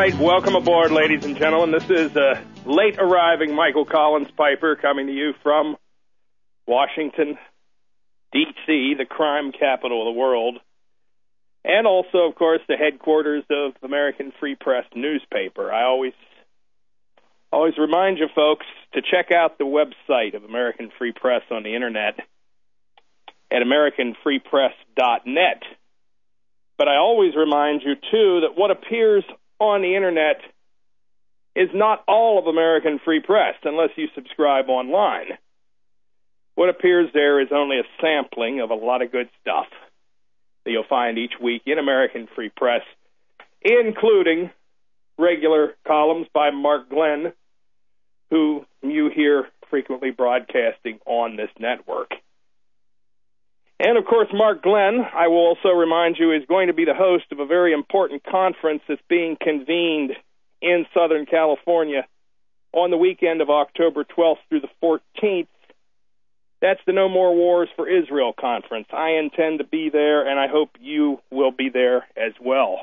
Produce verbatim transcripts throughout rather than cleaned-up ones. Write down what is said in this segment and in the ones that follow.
right, welcome aboard, ladies and gentlemen. This is uh, late-arriving Michael Collins Piper coming to you from Washington, D C, the crime capital of the world, and also, of course, the headquarters of American Free Press newspaper. I always, always remind you folks to check out the website of American Free Press on the Internet at american free press dot net. But I always remind you, too, that what appears on the Internet is not all of American Free Press, unless you subscribe online. What appears there is only a sampling of a lot of good stuff that you'll find each week in American Free Press, including regular columns by Mark Glenn, who you hear frequently broadcasting on this network. And, of course, Mark Glenn, I will also remind you, is going to be the host of a very important conference that's being convened in Southern California on the weekend of October twelfth through the fourteenth. That's the No More Wars for Israel conference. I intend to be there, and I hope you will be there as well.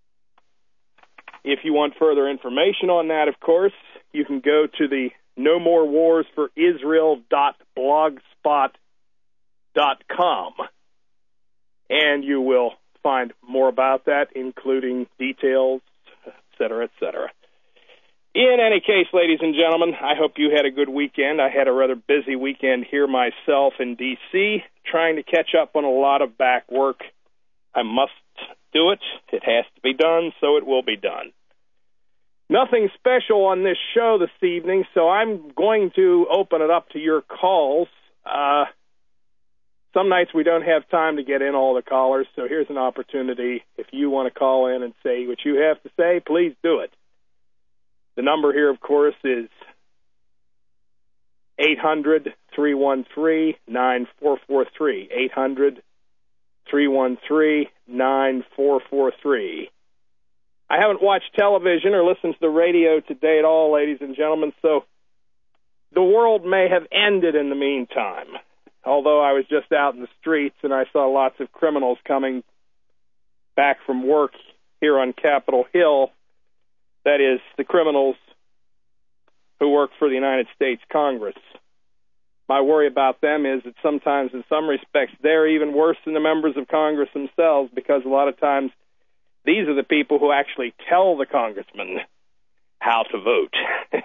If you want further information on that, of course, you can go to the no more wars for israel dot blogspot dot com, and you will find more about that, including details, et cetera, et cetera. In any case, ladies and gentlemen, I hope you had a good weekend. I had a rather busy weekend here myself in D C, trying to catch up on a lot of back work. I must do it. It has to be done, so it will be done. Nothing special on this show this evening, so I'm going to open it up to your calls. Uh, some nights we don't have time to get in all the callers, so here's an opportunity. If you want to call in and say what you have to say, please do it. The number here, of course, is eight hundred, three one three, nine four four three, eight hundred, three one three, nine four four three. I haven't watched television or listened to the radio today at all, ladies and gentlemen, so the world may have ended in the meantime. Although I was just out in the streets and I saw lots of criminals coming back from work here on Capitol Hill. That is, the criminals who work for the United States Congress. My worry about them is that sometimes, in some respects, they're even worse than the members of Congress themselves, because a lot of times these are the people who actually tell the congressman how to vote.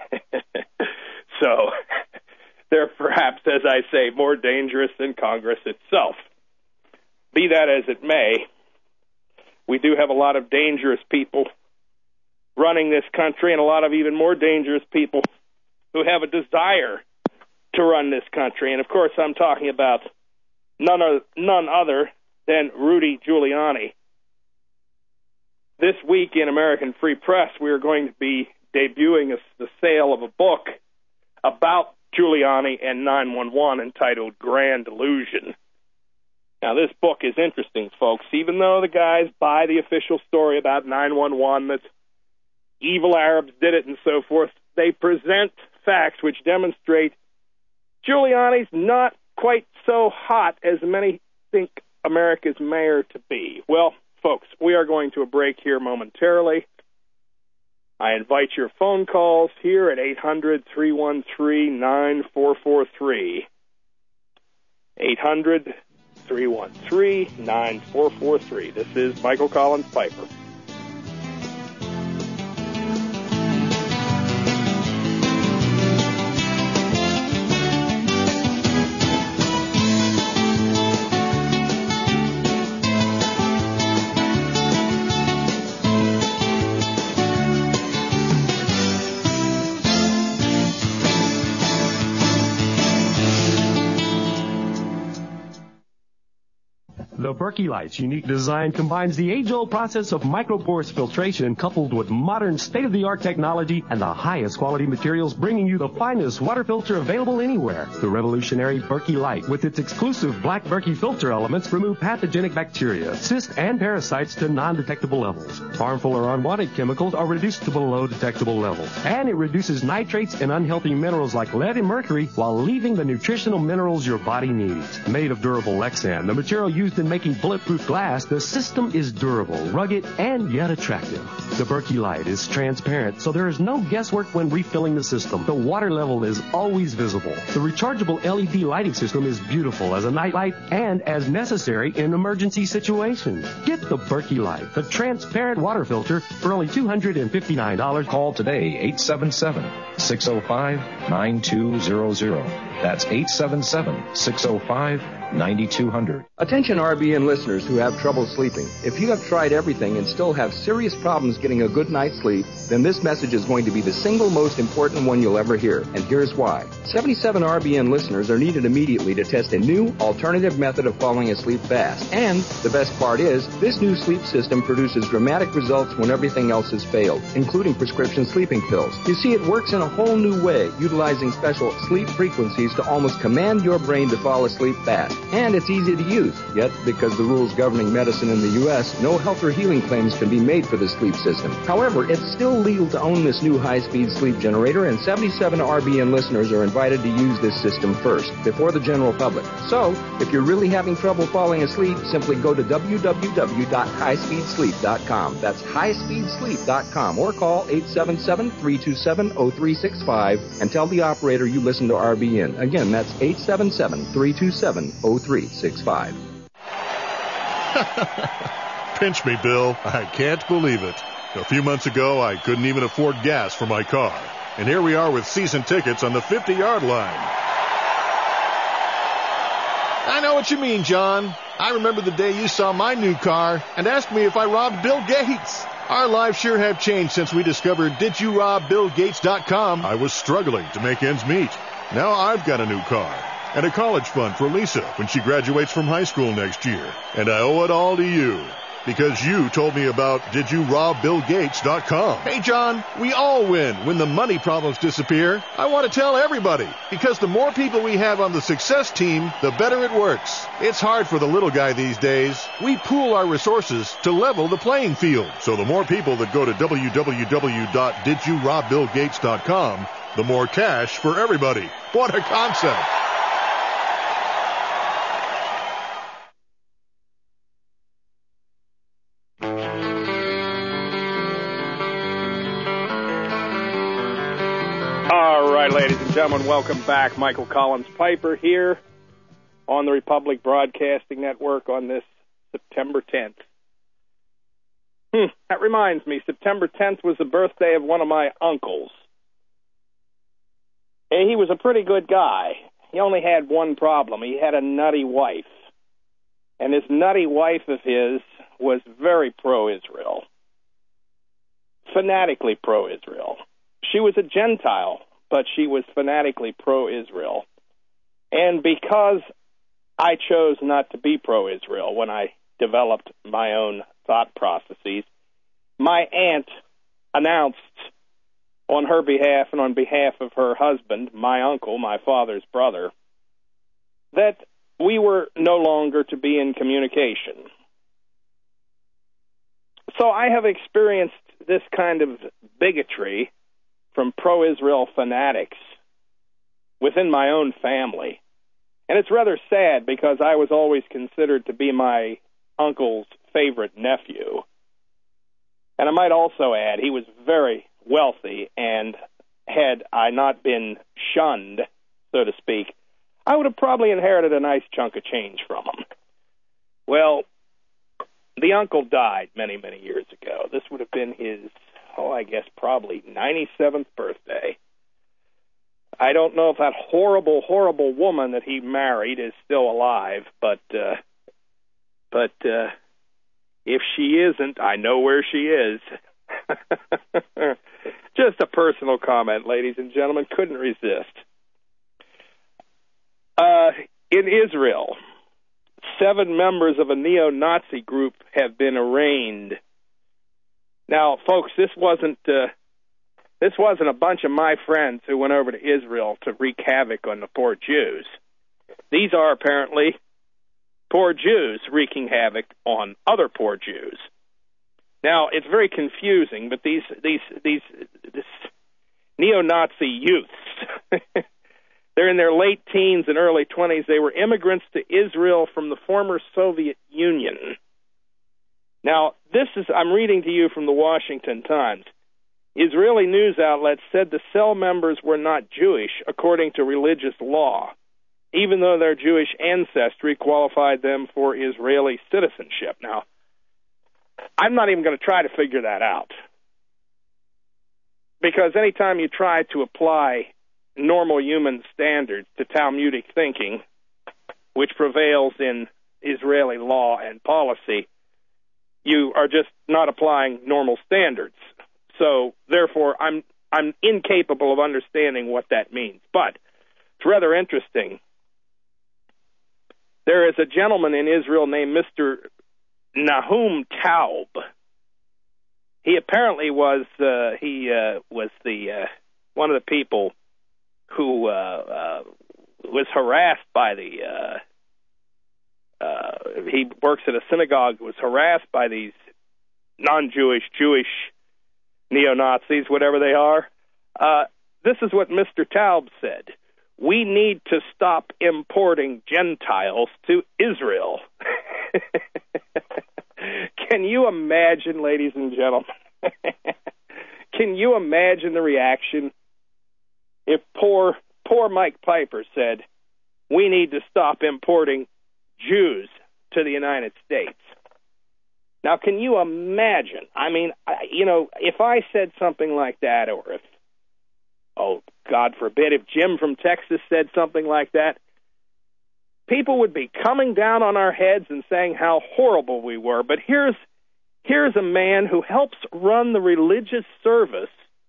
So they're perhaps, as I say, more dangerous than Congress itself. Be that as it may, we do have a lot of dangerous people running this country, and a lot of even more dangerous people who have a desire to run this country. And, of course, I'm talking about none other, none other than Rudy Giuliani. This week in American Free Press, we are going to be debuting a, the sale of a book about Giuliani and nine one one entitled Grand Illusion. Now, this book is interesting, folks. Even though the guys buy the official story about nine one one, that evil Arabs did it and so forth, they present facts which demonstrate Giuliani's not quite so hot as many think America's mayor to be. Well, folks, we are going to a break here momentarily. I invite your phone calls here at eight hundred, three one three, nine four four three. eight hundred, three one three, nine four four three. This is Michael Collins Piper. The Berkey Light's unique design combines the age-old process of micropores filtration coupled with modern state-of-the-art technology and the highest quality materials, bringing you the finest water filter available anywhere. The revolutionary Berkey Light, with its exclusive black Berkey filter elements, remove pathogenic bacteria, cysts, and parasites to non-detectable levels. Harmful or unwanted chemicals are reduced to below detectable levels. And it reduces nitrates and unhealthy minerals like lead and mercury while leaving the nutritional minerals your body needs. Made of durable Lexan, the material used in making bulletproof glass, the system is durable, rugged, and yet attractive. The Berkey Light is transparent, so there is no guesswork when refilling the system. The water level is always visible. The rechargeable L E D lighting system is beautiful as a nightlight and as necessary in emergency situations. Get the Berkey Light, the transparent water filter, for only two hundred fifty-nine dollars. Call today, eight seven seven, six oh five, nine two zero zero. That's eight seven seven, six oh five, nine two zero zero. Attention R B N listeners who have trouble sleeping. If you have tried everything and still have serious problems getting a good night's sleep, then this message is going to be the single most important one you'll ever hear. And here's why. seventy-seven R B N listeners are needed immediately to test a new alternative method of falling asleep fast. And the best part is, this new sleep system produces dramatic results when everything else has failed, including prescription sleeping pills. You see, it works in a whole new way, utilizing special sleep frequencies to almost command your brain to fall asleep fast. And it's easy to use. Yet, because the rules governing medicine in the U S, no health or healing claims can be made for this sleep system. However, it's still legal to own this new high-speed sleep generator, and seventy-seven R B N listeners are invited to use this system first, before the general public. So, if you're really having trouble falling asleep, simply go to w w w dot high speed sleep dot com. That's high speed sleep dot com, or call eight seven seven, three two seven, zero three six five and tell the operator you listen to R B N. Again, that's eight seven seven, three two seven, zero three six five. Pinch me, Bill. I can't believe it. A few months ago, I couldn't even afford gas for my car. And here we are with season tickets on the fifty-yard line. I know what you mean, John. I remember the day you saw my new car and asked me if I robbed Bill Gates. Our lives sure have changed since we discovered did you rob bill gates dot com. I was struggling to make ends meet. Now I've got a new car and a college fund for Lisa when she graduates from high school next year. And I owe it all to you, because you told me about did you rob bill gates dot com. Hey, John, we all win when the money problems disappear. I want to tell everybody, because the more people we have on the success team, the better it works. It's hard for the little guy these days. We pool our resources to level the playing field. So the more people that go to w w w dot did you rob bill gates dot com, the more cash for everybody. What a concept. All right, ladies and gentlemen, welcome back. Michael Collins Piper here on the Republic Broadcasting Network on this September tenth. Hmm, that reminds me, September tenth was the birthday of one of my uncles. And he was a pretty good guy. He only had one problem. He had a nutty wife. And this nutty wife of his was very pro-Israel. Fanatically pro-Israel. She was a Gentile, but she was fanatically pro-Israel. And because I chose not to be pro-Israel when I developed my own thought processes, my aunt announced on her behalf and on behalf of her husband, my uncle, my father's brother, that we were no longer to be in communication. So I have experienced this kind of bigotry from pro-Israel fanatics within my own family. And it's rather sad, because I was always considered to be my uncle's favorite nephew. And I might also add, he was very wealthy, and had I not been shunned, so to speak, I would have probably inherited a nice chunk of change from him. Well, the uncle died many, many years ago. This would have been his, oh, I guess probably ninety-seventh birthday. I don't know if that horrible, horrible woman that he married is still alive, but uh, but uh, if she isn't, I know where she is. Just a personal comment, ladies and gentlemen. Couldn't resist. Uh, in Israel, seven members of a neo-Nazi group have been arraigned. Now, folks, this wasn't uh, this wasn't a bunch of my friends who went over to Israel to wreak havoc on the poor Jews. These are apparently poor Jews wreaking havoc on other poor Jews. Now, it's very confusing, but these these these this neo-Nazi youths, They're in their late teens and early twenties. They were immigrants to Israel from the former Soviet Union. Now, this is, I'm reading to you from the Washington Times. Israeli news outlets said the cell members were not Jewish according to religious law, even though their Jewish ancestry qualified them for Israeli citizenship. Now, I'm not even going to try to figure that out, because anytime you try to apply normal human standards to Talmudic thinking, which prevails in Israeli law and policy, you are just not applying normal standards. So, therefore, I'm I'm incapable of understanding what that means. But it's rather interesting. There is a gentleman in Israel named Mister Nahum Taub. He apparently was uh, he uh, was the uh, one of the people who uh, uh, was harassed by the. Uh, uh, he works at a synagogue. Was harassed by these non-Jewish Jewish neo-Nazis, whatever they are. Uh, this is what Mister Taub said. We need to stop importing Gentiles to Israel. Can you imagine, ladies and gentlemen? Can you imagine the reaction if poor, poor Mike Piper said, we need to stop importing Jews to the United States? Now, can you imagine? I mean, I, you know, if I said something like that, or if, oh, God forbid, if Jim from Texas said something like that, people would be coming down on our heads and saying how horrible we were. But here's here's a man who helps run the religious service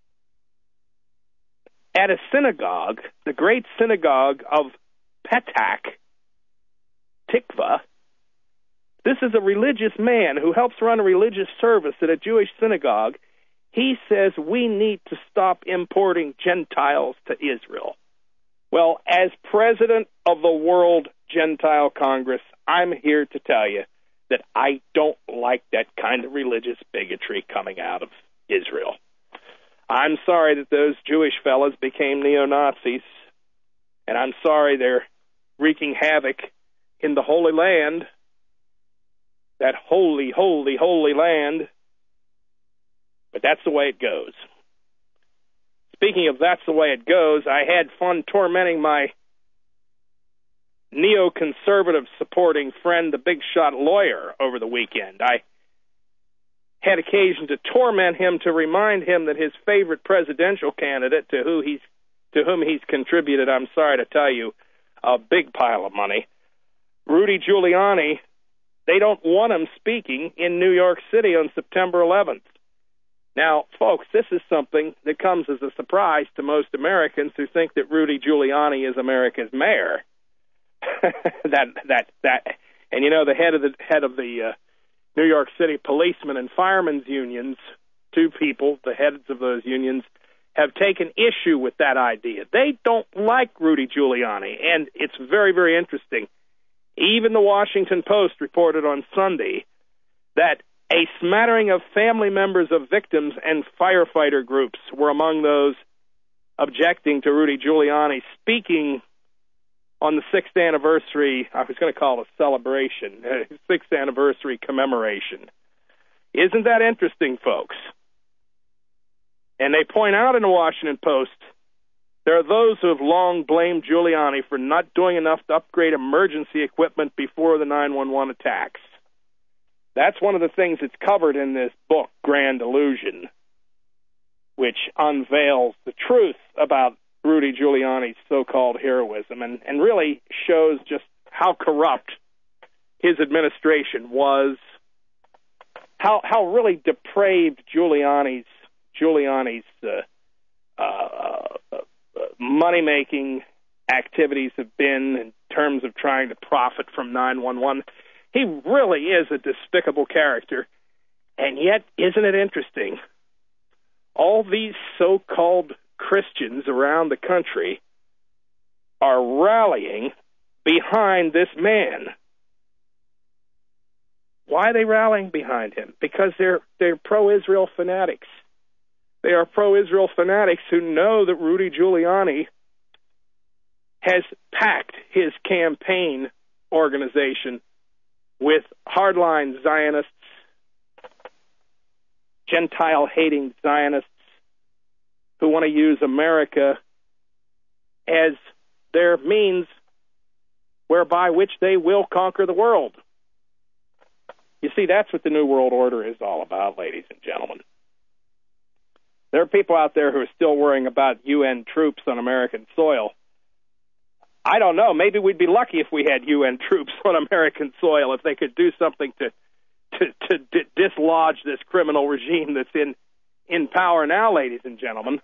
at a synagogue, the great synagogue of Petach Tikva. This is a religious man who helps run a religious service at a Jewish synagogue. He says we need to stop importing Gentiles to Israel. Well, as president of the World Gentile Congress, I'm here to tell you that I don't like that kind of religious bigotry coming out of Israel. I'm sorry that those Jewish fellas became neo-Nazis, and I'm sorry they're wreaking havoc in the Holy Land, that holy, holy, holy land. But that's the way it goes. Speaking of that's the way it goes, I had fun tormenting my neoconservative supporting friend, the big shot lawyer, over the weekend. I had occasion to torment him to remind him that his favorite presidential candidate, to who he's to whom he's contributed, I'm sorry to tell you, a big pile of money, Rudy Giuliani, they don't want him speaking in New York City on September eleventh. Now, folks, this is something that comes as a surprise to most Americans who think that Rudy Giuliani is America's mayor. that that that, and you know, the head of the head of the uh, New York City policemen and firemen's unions, two people, the heads of those unions, have taken issue with that idea. They don't like Rudy Giuliani, and it's very, very interesting. Even the Washington Post reported on Sunday that a smattering of family members of victims and firefighter groups were among those objecting to Rudy Giuliani speaking on the sixth anniversary, I was going to call it a celebration, uh, sixth anniversary commemoration. Isn't that interesting, folks? And they point out in the Washington Post, there are those who have long blamed Giuliani for not doing enough to upgrade emergency equipment before the nine one one attacks. That's one of the things that's covered in this book, Grand Illusion, which unveils the truth about Rudy Giuliani's so-called heroism and, and really shows just how corrupt his administration was, how how really depraved Giuliani's Giuliani's uh, uh, uh, money-making activities have been in terms of trying to profit from nine one one. He really is a despicable character, and yet, isn't it interesting? All these so-called Christians around the country are rallying behind this man. Why are they rallying behind him? Because they're they're pro-Israel fanatics. They are pro-Israel fanatics who know that Rudy Giuliani has packed his campaign organization with hardline Zionists, Gentile-hating Zionists who want to use America as their means whereby which they will conquer the world. You see, that's what the New World Order is all about, ladies and gentlemen. There are people out there who are still worrying about U N troops on American soil. I don't know. Maybe we'd be lucky if we had U N troops on American soil, if they could do something to to, to d- dislodge this criminal regime that's in, in power now, ladies and gentlemen.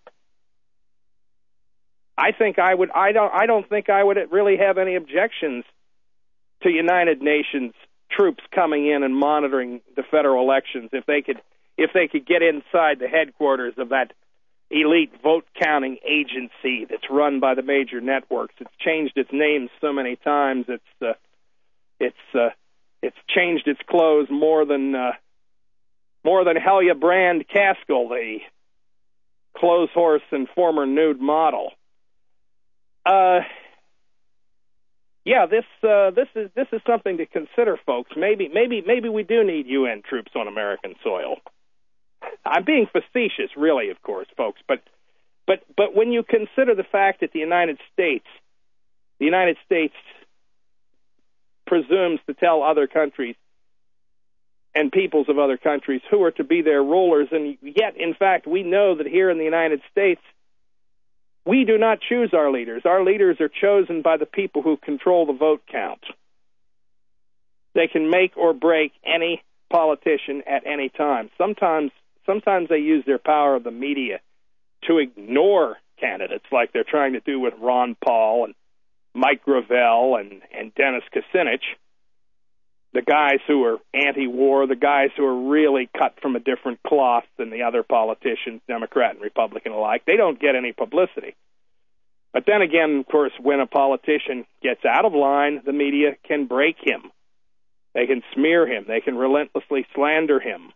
I think I would. I don't. I don't think I would really have any objections to United Nations troops coming in and monitoring the federal elections if they could. If they could get inside the headquarters of that elite vote-counting agency that's run by the major networks. It's changed its name so many times. It's uh, it's uh, it's changed its clothes more than uh, more than Helya Brand Caskell, the clothes horse and former nude model. Uh, yeah, this uh, this is this is something to consider, folks. Maybe maybe maybe we do need U N troops on American soil. I'm being facetious, really, of course, folks, but but but when you consider the fact that the United States, the United States presumes to tell other countries and peoples of other countries who are to be their rulers, and yet, in fact, we know that here in the United States, we do not choose our leaders. Our leaders are chosen by the people who control the vote count. They can make or break any politician at any time. Sometimes Sometimes they use their power of the media to ignore candidates like they're trying to do with Ron Paul and Mike Gravel and, and Dennis Kucinich, the guys who are anti-war, the guys who are really cut from a different cloth than the other politicians, Democrat and Republican alike. They don't get any publicity. But then again, of course, when a politician gets out of line, the media can break him. They can smear him. They can relentlessly slander him.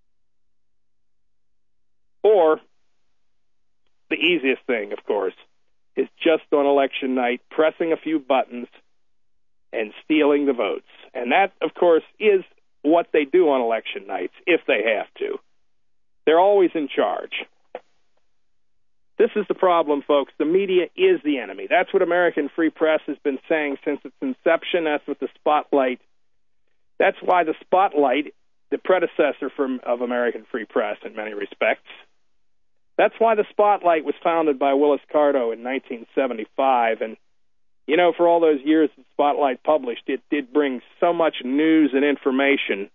Or, the easiest thing, of course, is just on election night, pressing a few buttons and stealing the votes. And that, of course, is what they do on election nights, if they have to. They're always in charge. This is the problem, folks. The media is the enemy. That's what American Free Press has been saying since its inception. That's what the Spotlight. That's why the Spotlight, the predecessor from, of American Free Press in many respects, that's why the Spotlight was founded by Willis Carto in nineteen seventy-five. And, you know, for all those years the Spotlight published, it did bring so much news and information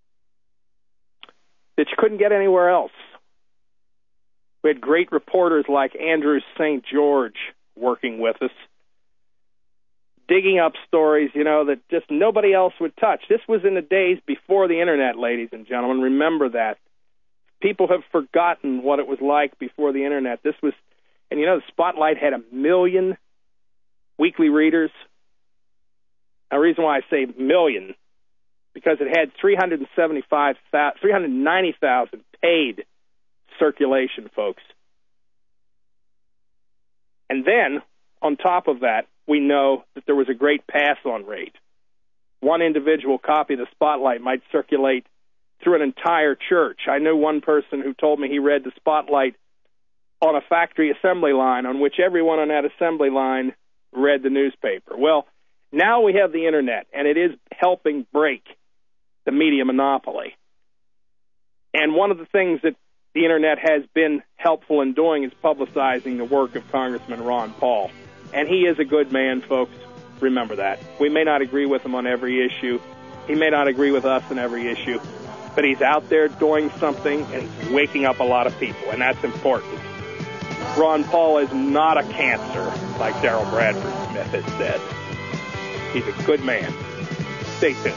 that you couldn't get anywhere else. We had great reporters like Andrew Saint George working with us, digging up stories, you know, that just nobody else would touch. This was in the days before the Internet, ladies and gentlemen. Remember that. People have forgotten what it was like before the Internet. This was, and you know, the Spotlight had a million weekly readers. The reason why I say million, because it had three hundred seventy-five, three hundred ninety thousand paid circulation, folks. And then, on top of that, we know that there was a great pass-on rate. One individual copy of the Spotlight might circulate through an entire church. I knew one person who told me he read the Spotlight on a factory assembly line on which everyone on that assembly line read the newspaper. Well, now we have the Internet, and it is helping break the media monopoly. And one of the things that the Internet has been helpful in doing is publicizing the work of Congressman Ron Paul. And he is a good man, folks. Remember that. We may not agree with him on every issue. He may not agree with us on every issue. But he's out there doing something and he's waking up a lot of people, and that's important. Ron Paul is not a cancer, like Daryl Bradford Smith has said. He's a good man. Stay tuned.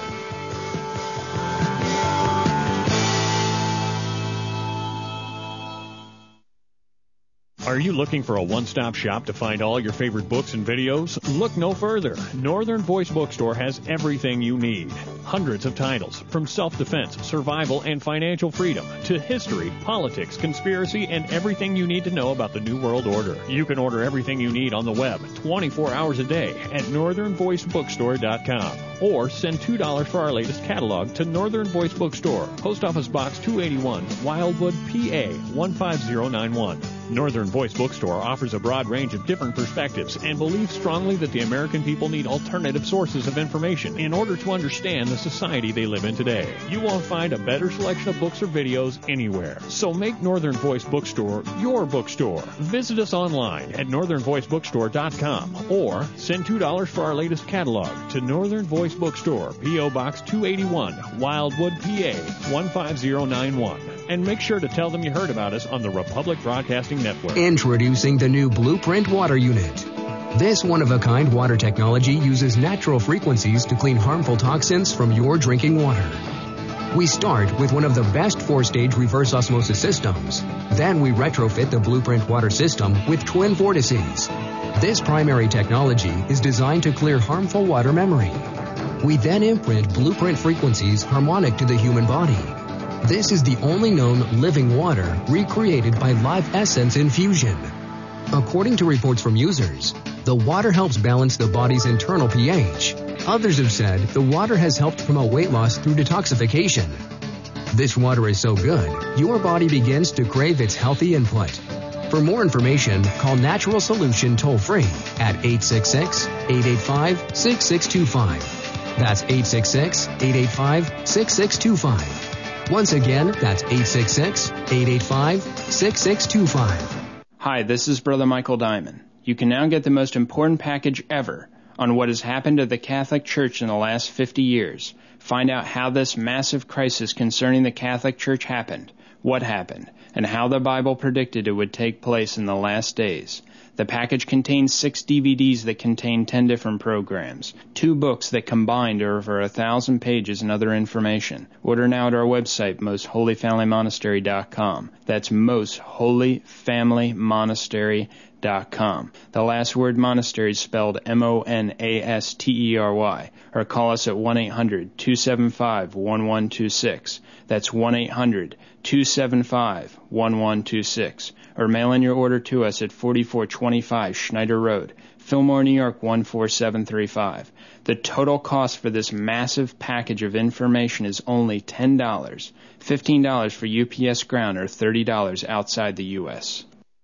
Are you looking for a one-stop shop to find all your favorite books and videos? Look no further. Northern Voice Bookstore has everything you need. Hundreds of titles, from self-defense, survival, and financial freedom, to history, politics, conspiracy, and everything you need to know about the New World Order. You can order everything you need on the web twenty-four hours a day at northern voice bookstore dot com. Or send two dollars for our latest catalog to Northern Voice Bookstore, Post Office Box two eighty-one, Wildwood, P A one five zero nine one. Northern Voice Bookstore offers a broad range of different perspectives and believes strongly that the American people need alternative sources of information in order to understand the society they live in today. You won't find a better selection of books or videos anywhere. So make Northern Voice Bookstore your bookstore. Visit us online at northern voice bookstore dot com or send two dollars for our latest catalog to Northern Voice Bookstore, P O Box two eighty-one, Wildwood, P A one five zero nine one. And make sure to tell them you heard about us on the Republic Broadcasting Network. Introducing the new Blueprint Water Unit. This one-of-a-kind water technology uses natural frequencies to clean harmful toxins from your drinking water. We start with one of the best four-stage reverse osmosis systems. Then we retrofit the Blueprint water system with twin vortices. This primary technology is designed to clear harmful water memory. We then imprint Blueprint frequencies harmonic to the human body. This is the only known living water recreated by Live Essence infusion. According to reports from users, the water helps balance the body's internal pH. Others have said the water has helped promote weight loss through detoxification. This water is so good, your body begins to crave its healthy input. For more information, call Natural Solution toll-free at eight six six, eight eight five, six six two five. That's eight six six, eight eight five, six six two five. Once again, that's eight six six, eight eight five, six six two five. Hi, this is Brother Michael Diamond. You can now get the most important package ever on what has happened to the Catholic Church in the last fifty years. Find out how this massive crisis concerning the Catholic Church happened, what happened, and how the Bible predicted it would take place in the last days. The package contains six D V Ds that contain ten different programs, two books that combined are over a thousand pages and other information. Order now at our website, most holy family monastery dot com. That's most holy family monastery dot com. The last word monastery is spelled M O N A S T E R Y. Or call us at one eight hundred, two seven five, one one two six. That's one eight hundred, two seven five, one one two six. Or mail in your order to us at forty-four twenty-five Schneider Road, Fillmore, New York one four seven three five. The total cost for this massive package of information is only ten dollars, fifteen dollars for U P S ground, or thirty dollars outside the U S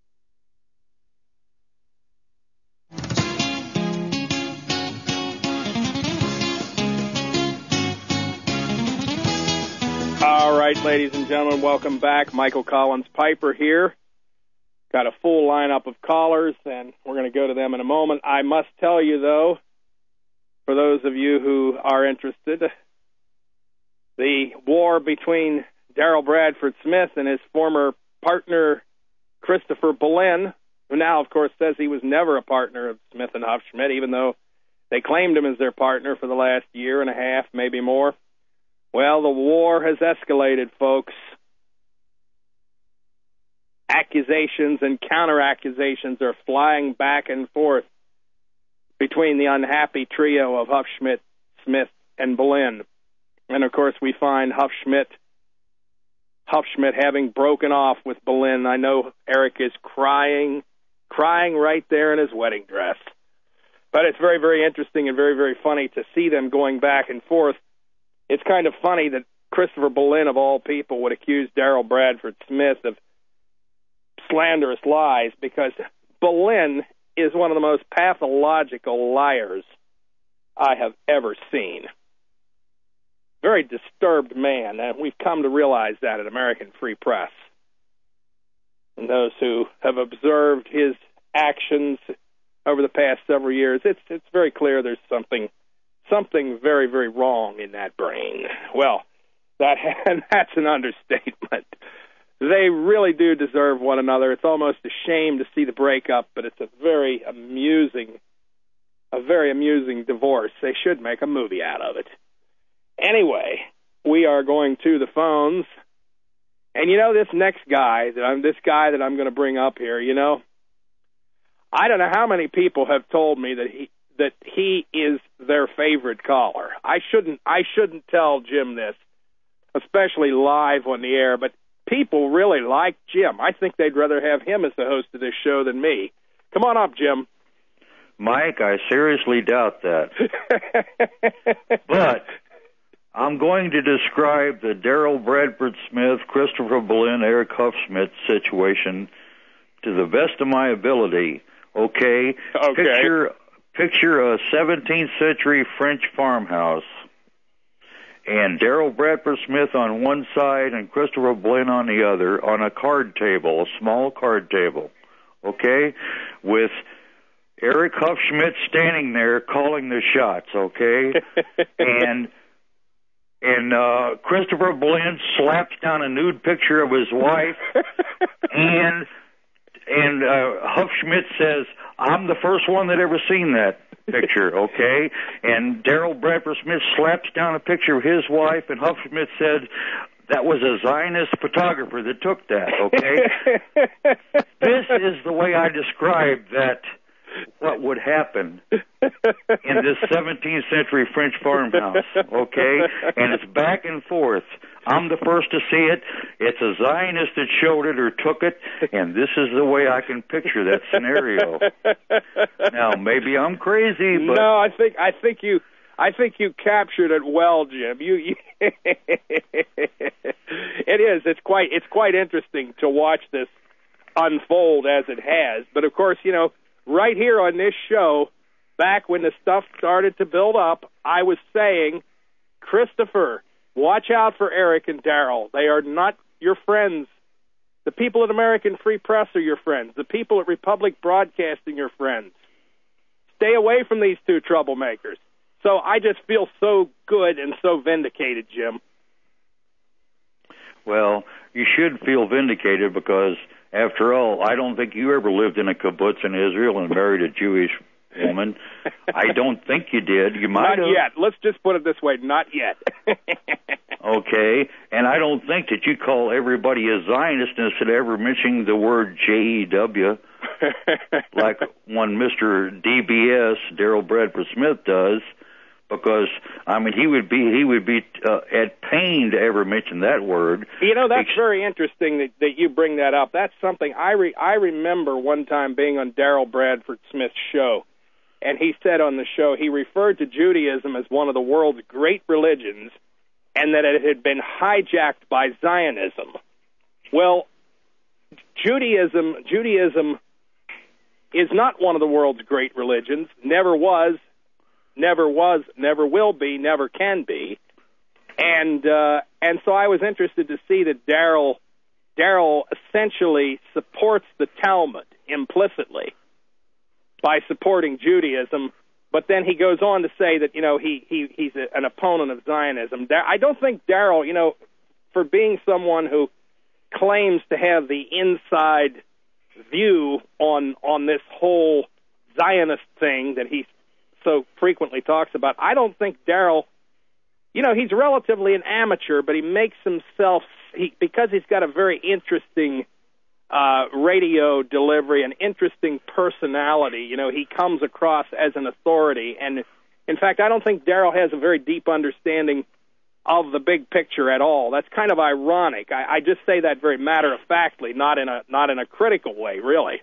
All right, ladies and gentlemen, welcome back. Michael Collins Piper here. Got a full lineup of callers, and we're going to go to them in a moment. I must tell you, though, for those of you who are interested, the war between Daryl Bradford Smith and his former partner, Christopher Boleyn, who now, of course, says he was never a partner of Smith and Hufschmidt, even though they claimed him as their partner for the last year and a half, maybe more. Well, the war has escalated, folks. Accusations and counter-accusations are flying back and forth between the unhappy trio of Hufschmidt, Smith, and Boleyn. And, of course, we find Hufschmidt, Hufschmidt having broken off with Boleyn. I know Eric is crying, crying right there in his wedding dress. But it's very, very interesting and very, very funny to see them going back and forth. It's kind of funny that Christopher Boleyn, of all people, would accuse Daryl Bradford Smith of slanderous lies, because Boleyn is one of the most pathological liars I have ever seen. Very disturbed man, and we've come to realize that at American Free Press. And those who have observed his actions over the past several years, it's it's very clear there's something something very, very wrong in that brain. Well, that that's an understatement. They really do deserve one another. It's almost a shame to see the breakup, but it's a very amusing, a very amusing divorce. They should make a movie out of it. Anyway, we are going to the phones, and you know this next guy that I'm this guy that I'm going to bring up here. You know, I don't know how many people have told me that he that he is their favorite caller. I shouldn't I shouldn't tell Jim this, especially live on the air, but people really like Jim. I think they'd rather have him as the host of this show than me. Come on up, Jim. Mike, I seriously doubt that. But I'm going to describe the Darrell Bradford Smith, Christopher Boleyn, Eric Huffschmidt situation to the best of my ability. Okay? Okay. Picture, picture a seventeenth century French farmhouse. And Darrell Bradford Smith on one side and Christopher Boleyn on the other on a card table, a small card table. Okay? With Eric Huffschmidt standing there calling the shots, okay? and and uh, Christopher Boleyn slaps down a nude picture of his wife, and and uh, Huffschmidt says, "I'm the first one that ever seen that picture," okay? And Darrell Bradford Smith slaps down a picture of his wife, and Huffschmidt said, "That was a Zionist photographer that took that," okay? This is the way I describe that, what would happen in this seventeenth century French farmhouse, okay? And it's back and forth. I'm the first to see it. It's a Zionist that showed it or took it, and this is the way I can picture that scenario. Now, maybe I'm crazy, but no, I think I think you I think you captured it well, Jim. You, you it is. It's quite it's quite interesting to watch this unfold as it has. But of course, you know, right here on this show, back when the stuff started to build up, I was saying, Christopher, watch out for Eric and Darrell. They are not your friends. The people at American Free Press are your friends. The people at Republic Broadcasting are your friends. Stay away from these two troublemakers. So I just feel so good and so vindicated, Jim. Well, you should feel vindicated because, after all, I don't think you ever lived in a kibbutz in Israel and married a Jewish woman. I don't think you did. You might Not have. yet. Let's just put it this way, not yet. Okay, and I don't think that you call everybody a Zionist instead of ever mentioning the word J E W, like one Mister D B S, Darrell Bradford Smith, does, because, I mean, he would be he would be uh, at pain to ever mention that word. You know, that's very interesting that, that you bring that up. That's something I re, I remember one time being on Darrell Bradford Smith's show, and he said on the show he referred to Judaism as one of the world's great religions, and that it had been hijacked by Zionism. Well, Judaism Judaism is not one of the world's great religions, never was, never was, never will be, never can be. And uh, and so I was interested to see that Darrell Darrell essentially supports the Talmud implicitly by supporting Judaism. But then he goes on to say that, you know, he, he he's a, an opponent of Zionism. I don't think Darrell, you know, for being someone who claims to have the inside view on on this whole Zionist thing that he so frequently talks about, I don't think Darrell, you know, he's relatively an amateur, but he makes himself, he, because he's got a very interesting Uh, radio delivery, an interesting personality. You know, he comes across as an authority. And, in fact, I don't think Darrell has a very deep understanding of the big picture at all. That's kind of ironic. I, I just say that very matter-of-factly, not in a not in a critical way, really.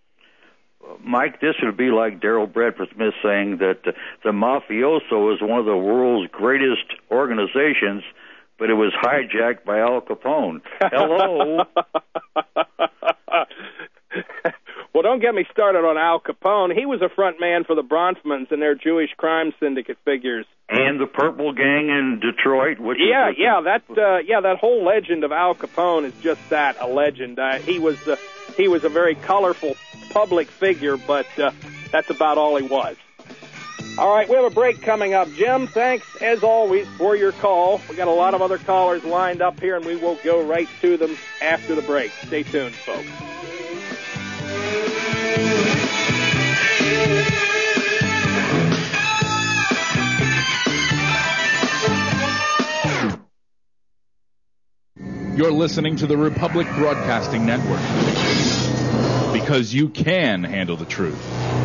Mike, this would be like Darrell Bradford Smith saying that the, the mafioso is one of the world's greatest organizations, but it was hijacked by Al Capone. Hello. Well, don't get me started on Al Capone. He was a front man for the Bronfmans and their Jewish crime syndicate figures. And the Purple Gang in Detroit. Which yeah, is yeah, that uh, yeah, that whole legend of Al Capone is just that, a legend. Uh, he was uh, he was a very colorful public figure, but uh, that's about all he was. All right, we have a break coming up. Jim, thanks, as always, for your call. We got a lot of other callers lined up here, and we will go right to them after the break. Stay tuned, folks. You're listening to the Republic Broadcasting Network. Because because you can handle the truth.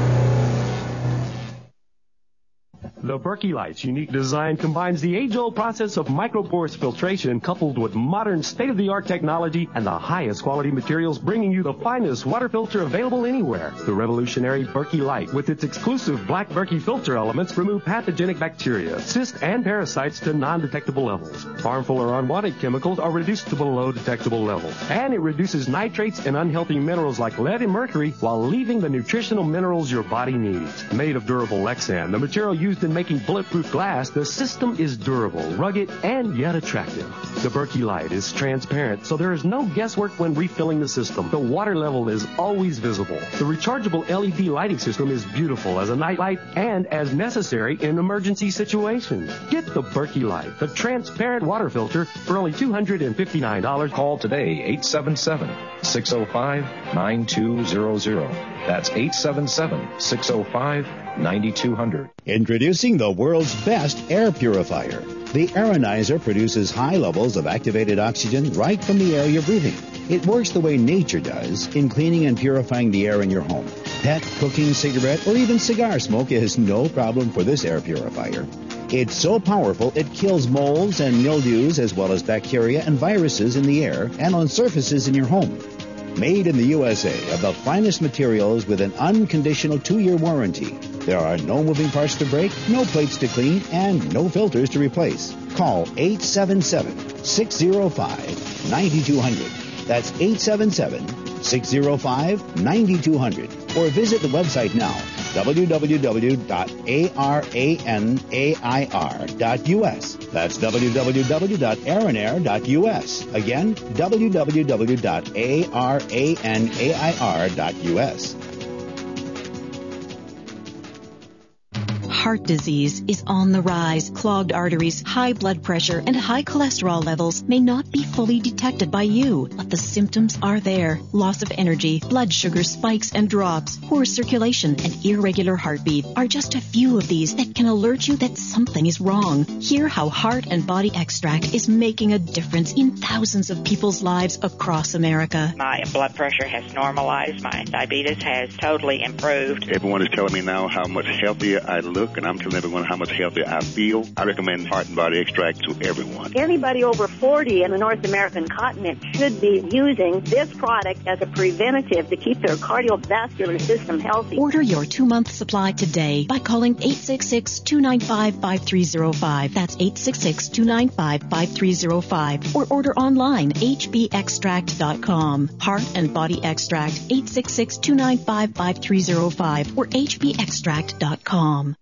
The Berkey Light's unique design combines the age-old process of micropores filtration coupled with modern state-of-the-art technology and the highest quality materials, bringing you the finest water filter available anywhere. The revolutionary Berkey Light, with its exclusive black Berkey filter elements, remove pathogenic bacteria, cysts, and parasites to non-detectable levels. Harmful or unwanted chemicals are reduced to below detectable levels. And it reduces nitrates and unhealthy minerals like lead and mercury while leaving the nutritional minerals your body needs. Made of durable Lexan, the material used in making bulletproof glass, the system is durable, rugged, and yet attractive. The Berkey Light is transparent, so there is no guesswork when refilling the system. The water level is always visible. The rechargeable L E D lighting system is beautiful as a nightlight and as necessary in emergency situations. Get the Berkey Light, the transparent water filter, for only two hundred fifty-nine dollars. Call today, eight seven seven, six oh five, nine two zero zero. That's eight seven seven, six oh five, nine two zero zero. Introducing the world's best air purifier. The Aeronizer produces high levels of activated oxygen right from the air you're breathing. It works the way nature does in cleaning and purifying the air in your home. Pet, cooking, cigarette, or even cigar smoke is no problem for this air purifier. It's so powerful it kills molds and mildews as well as bacteria and viruses in the air and on surfaces in your home. Made in the U S A of the finest materials with an unconditional two-year warranty. There are no moving parts to break, no plates to clean, and no filters to replace. Call eight seven seven, six oh five, nine two zero zero. That's eight seven seven, six oh five, nine two zero zero. Or visit the website now, w w w dot aranair dot u s. That's w w w dot aranair dot u s. Again, w w w dot aranair dot u s. Heart disease is on the rise. Clogged arteries, high blood pressure, and high cholesterol levels may not be fully detected by you, but the symptoms are there. Loss of energy, blood sugar spikes and drops, poor circulation, and irregular heartbeat are just a few of these that can alert you that something is wrong. Hear how Heart and Body Extract is making a difference in thousands of people's lives across America. My blood pressure has normalized. My diabetes has totally improved. Everyone is telling me now how much healthier I look, and I'm telling everyone how much healthier I feel. I recommend Heart and Body Extract to everyone. Anybody over forty in the North American continent should be using this product as a preventative to keep their cardiovascular system healthy. Order your two-month supply today by calling eight six six, two nine five, five three zero five. That's eight six six, two nine five, five three zero five. Or order online, h b extract dot com. Heart and Body Extract, eight six six, two nine five, five three zero five or h b extract dot com.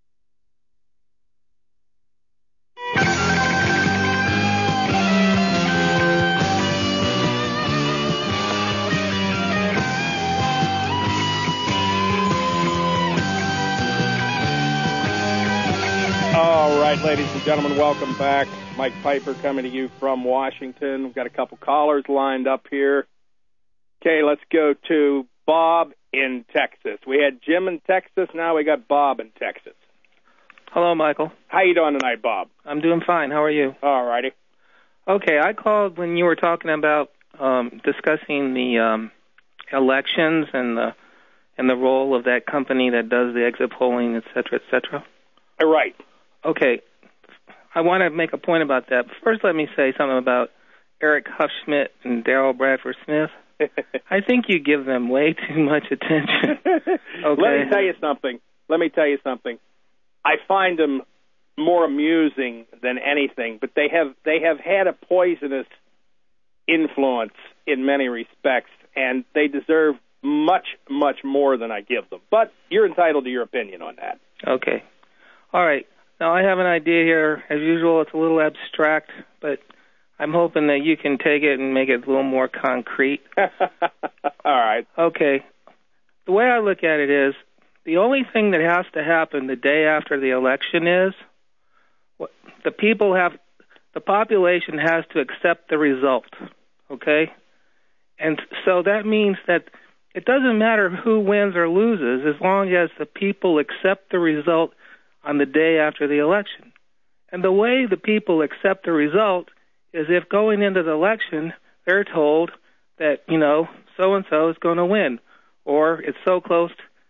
All right, ladies and gentlemen, welcome back. Mike Piper coming to you from Washington. We've got a couple callers lined up here. Okay, let's go to Bob in Texas. We had Jim in Texas. Now we got Bob in Texas. Hello, Michael. How you doing tonight, Bob? I'm doing fine. How are you? All righty. Okay, I called when you were talking about um, discussing the um, elections and the and the role of that company that does the exit polling, et cetera, et cetera. Right. Okay, I want to make a point about that. First, let me say something about Eric Huffschmidt and Daryl Bradford Smith. I think you give them way too much attention. Okay. Let me tell you something. Let me tell you something. I find them more amusing than anything, but they have they have had a poisonous influence in many respects, and they deserve much, much more than I give them. But you're entitled to your opinion on that. Okay. All right. Now, I have an idea here. As usual, it's a little abstract, but I'm hoping that you can take it and make it a little more concrete. All right. Okay. The way I look at it is, the only thing that has to happen the day after the election is the people have, the population has to accept the result, okay? And so that means that it doesn't matter who wins or loses as long as the people accept the result on the day after the election. And the way the people accept the result is if going into the election, they're told that, you know, so-and-so is going to win. or it's so close.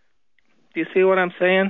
Do you see what I'm saying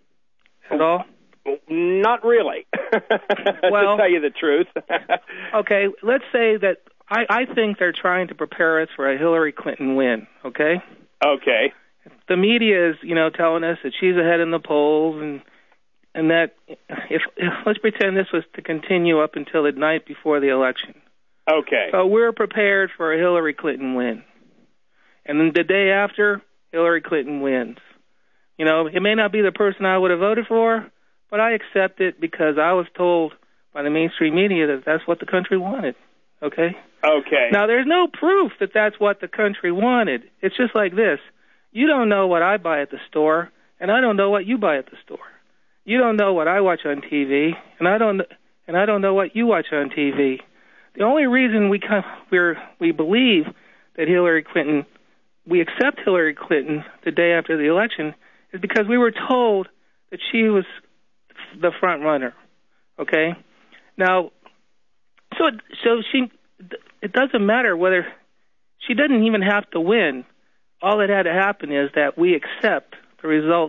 at all? Not really. Well, to tell you the truth. Okay, let's say that I, I think they're trying to prepare us for a Hillary Clinton win, okay? Okay. The media is, you know, telling us that she's ahead in the polls, and and that if, if let's pretend this was to continue up until the night before the election. Okay. So we're prepared for a Hillary Clinton win. And then the day after, Hillary Clinton wins. You know, it may not be the person I would have voted for, but I accept it because I was told by the mainstream media that that's what the country wanted. Okay? Okay. Now, there's no proof that that's what the country wanted. It's just like this. You don't know what I buy at the store, and I don't know what you buy at the store. You don't know what I watch on T V, and I don't and I don't know what you watch on T V. The only reason we come, we're, we believe that Hillary Clinton, we accept Hillary Clinton the day after the election is because we were told that she was the front runner. Okay? Now, so so she, it doesn't matter whether, she doesn't even have to win. All that had to happen is that we accept the result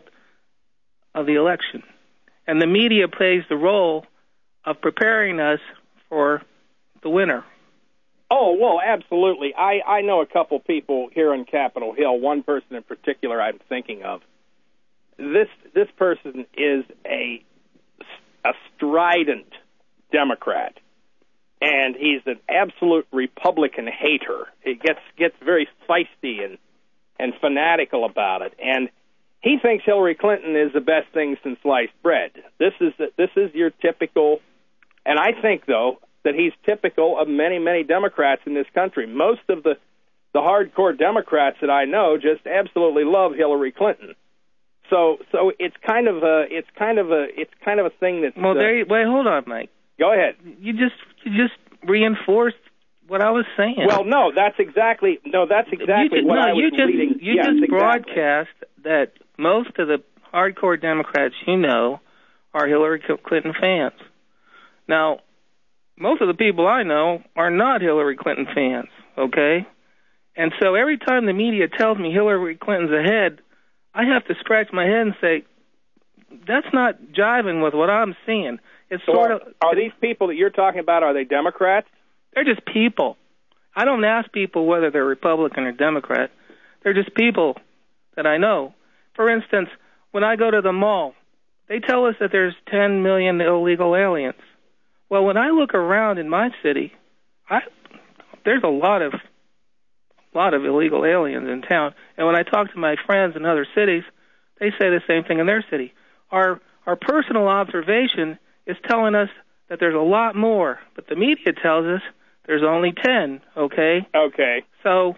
of the election. And the media plays the role of preparing us for the winner. Oh, well, absolutely. I, I know a couple people here on Capitol Hill, one person in particular I'm thinking of. This this person is a, a strident Democrat, and he's an absolute Republican hater. He gets gets very feisty and, and fanatical about it, and he thinks Hillary Clinton is the best thing since sliced bread. This is this is your typical, and I think, though, that he's typical of many, many Democrats in this country. Most of the, the hardcore Democrats that I know just absolutely love Hillary Clinton. So, so it's kind of a, it's kind of a, it's kind of a thing that. Well, there. You, wait, hold on, Mike. Go ahead. You just, you just reinforced what I was saying. Well, no, that's exactly, no, that's exactly just, what no, I was you just, leading. You yes, just exactly. broadcast that most of the hardcore Democrats you know are Hillary Clinton fans. Now, most of the people I know are not Hillary Clinton fans, okay? And so every time the media tells me Hillary Clinton's ahead, I have to scratch my head and say, that's not jiving with what I'm seeing. It's so sort are, of. Are these people that you're talking about, are they Democrats? They're just people. I don't ask people whether they're Republican or Democrat. They're just people that I know. For instance, when I go to the mall, they tell us that there's ten million illegal aliens. Well, when I look around in my city, I, there's a lot of lot of illegal aliens in town. And when I talk to my friends in other cities, they say the same thing in their city. Our our personal observation is telling us that there's a lot more, but the media tells us there's only ten, okay? Okay. So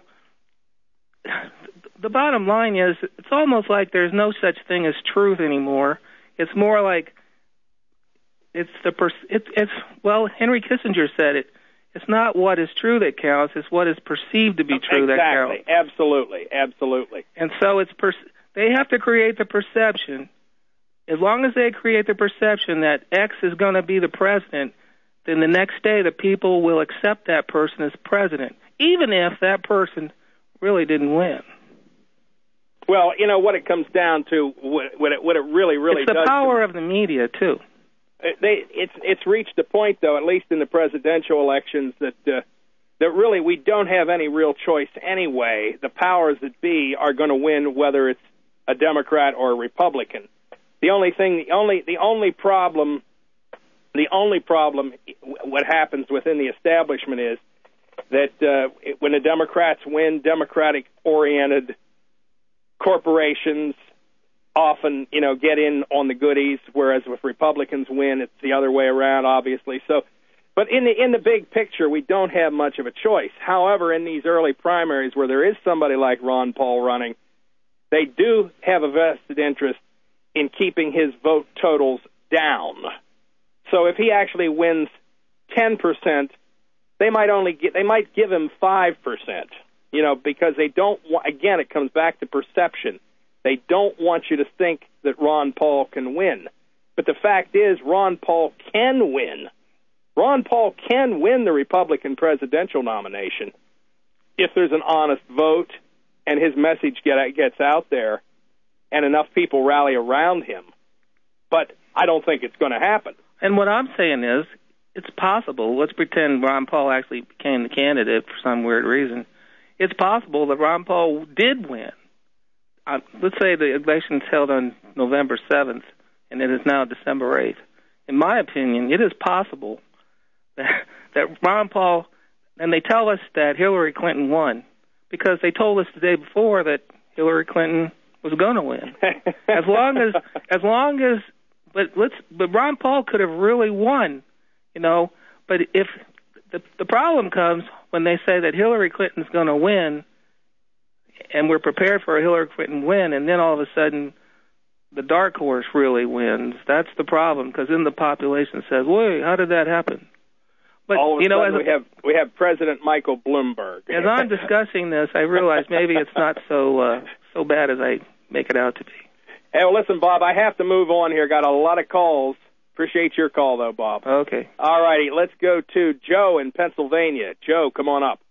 the bottom line is it's almost like there's no such thing as truth anymore. It's more like it's the per- it, it's well, Henry Kissinger said it. It's not what is true that counts; it's what is perceived to be true exactly. that counts. Exactly, absolutely, absolutely. And so it's per- they have to create the perception. As long as they create the perception that X is going to be the president, then the next day the people will accept that person as president, even if that person really didn't win. Well, you know what it comes down to, what, what, it, what it really, really it's the does. It's the power of the media too. They, it's it's reached a point, though, at least in the presidential elections, that uh, that really we don't have any real choice anyway. The powers that be are going to win, whether it's a Democrat or a Republican. The only thing, the only the only problem, the only problem, what happens within the establishment is that uh, when the Democrats win, Democratic-oriented corporations often, you know, get in on the goodies, whereas if Republicans win, it's the other way around, obviously. So, but in the in the big picture, we don't have much of a choice. However, in these early primaries where there is somebody like Ron Paul running, they do have a vested interest in keeping his vote totals down. So if he actually wins ten percent, they might only get, they might give him five percent, you know, because they don't want, again, it comes back to perception. They don't want you to think that Ron Paul can win. But the fact is, Ron Paul can win. Ron Paul can win the Republican presidential nomination if there's an honest vote and his message get, gets out there and enough people rally around him. But I don't think it's going to happen. And what I'm saying is, it's possible. Let's pretend Ron Paul actually became the candidate for some weird reason. It's possible that Ron Paul did win. Uh, let's say the election's held on November seventh, and it is now December eighth. In my opinion, it is possible that, that Ron Paul, and they tell us that Hillary Clinton won, because they told us the day before that Hillary Clinton was going to win. As long as, as long as, but let's, but Ron Paul could have really won, you know. But if the the problem comes when they say that Hillary Clinton's going to win, and we're prepared for a Hillary Clinton win, and then all of a sudden the dark horse really wins. That's the problem, because then the population says, "Wait, how did that happen?" But all of a you know, sudden as we have we have President Michael Bloomberg. As I'm discussing this, I realize maybe it's not so uh, so bad as I make it out to be. Hey, well, listen, Bob, I have to move on here. Got a lot of calls. Appreciate your call, though, Bob. Okay. All righty, let's go to Joe in Pennsylvania. Joe, come on up.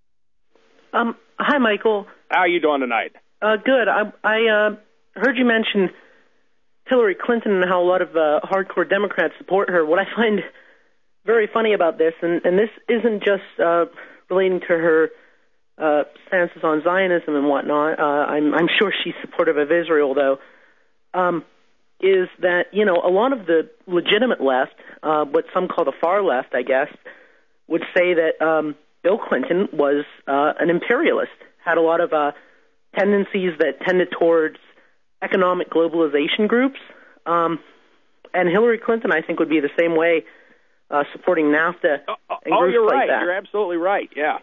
Um, hi, Michael. How are you doing tonight? Uh, good. I, I uh, heard you mention Hillary Clinton and how a lot of uh, hardcore Democrats support her. What I find very funny about this, and, and this isn't just uh, relating to her uh, stances on Zionism and whatnot. Uh, I'm, I'm sure she's supportive of Israel, though. Um, is that, you know, a lot of the legitimate left, uh, what some call the far left, I guess, would say that um, Bill Clinton was uh, an imperialist, had a lot of uh, tendencies that tended towards economic globalization groups. Um, and Hillary Clinton, I think, would be the same way, uh, supporting NAFTA and oh, groups you're like right. that. You're absolutely right. Yeah.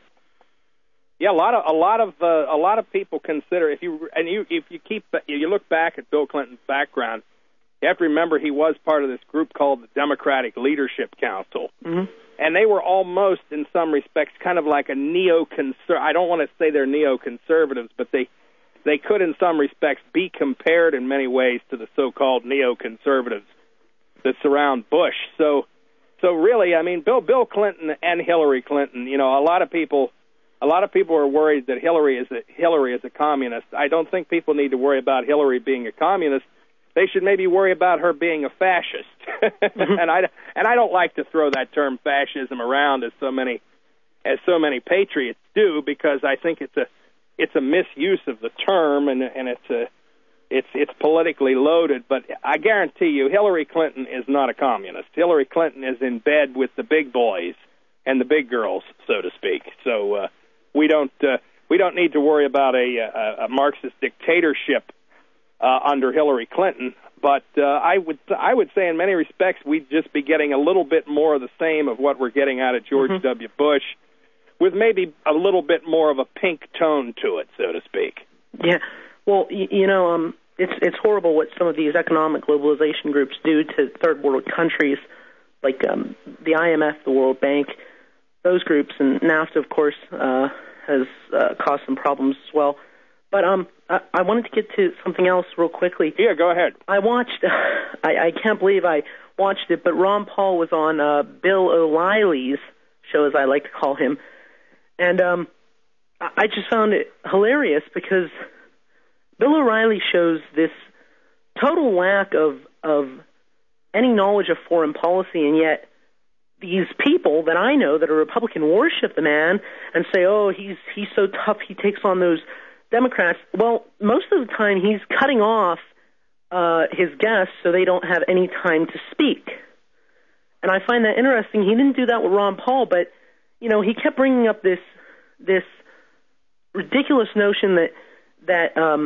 Yeah, a lot of a lot of uh, a lot of people consider if you and you if you keep you look back at Bill Clinton's background, you have to remember he was part of this group called the Democratic Leadership Council, mm-hmm. and they were almost, in some respects, kind of like a neoconser. I don't want to say they're neoconservatives, but they they could, in some respects, be compared in many ways to the so-called neoconservatives that surround Bush. So, so really, I mean, Bill Bill Clinton and Hillary Clinton. You know, a lot of people. A lot of people are worried that Hillary is a, Hillary is a communist. I don't think people need to worry about Hillary being a communist. They should maybe worry about her being a fascist. mm-hmm. And I and I don't like to throw that term fascism around as so many as so many patriots do, because I think it's a it's a misuse of the term, and and it's a it's it's politically loaded. But I guarantee you, Hillary Clinton is not a communist. Hillary Clinton is in bed with the big boys and the big girls, so to speak. So. Uh, We don't uh, we don't need to worry about a, a, a Marxist dictatorship uh, under Hillary Clinton, but uh, I would I would say in many respects we'd just be getting a little bit more of the same of what we're getting out of George mm-hmm. W. Bush, with maybe a little bit more of a pink tone to it, so to speak. Yeah, well, you, you know, um, it's it's horrible what some of these economic globalization groups do to third world countries, like um, the I M F, the World Bank. Those groups, and NAFTA, of course, uh, has uh, caused some problems as well. But um, I, I wanted to get to something else real quickly. Yeah, go ahead. I watched, I, I can't believe I watched it, but Ron Paul was on uh, Bill O'Reilly's show, as I like to call him. And um, I just found it hilarious because Bill O'Reilly shows this total lack of, of any knowledge of foreign policy, and yet these people that I know that are Republican worship the man and say, oh, he's he's so tough, he takes on those Democrats. Well, most of the time he's cutting off uh, his guests so they don't have any time to speak. And I find that interesting. He didn't do that with Ron Paul, but, you know, he kept bringing up this this ridiculous notion that, that um,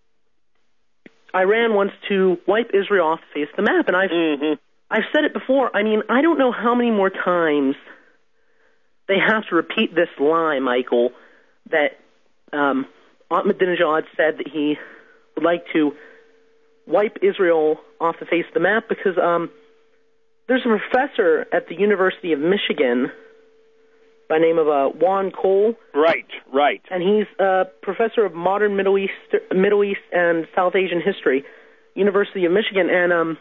Iran wants to wipe Israel off the face of the map. And I've... Mm-hmm. I've said it before. I mean, I don't know how many more times they have to repeat this lie, Michael, that um, Ahmadinejad said that he would like to wipe Israel off the face of the map, because um, there's a professor at the University of Michigan by the name of uh, Juan Cole. Right, right. And he's a professor of modern Middle East, Middle East and South Asian history, University of Michigan, and um,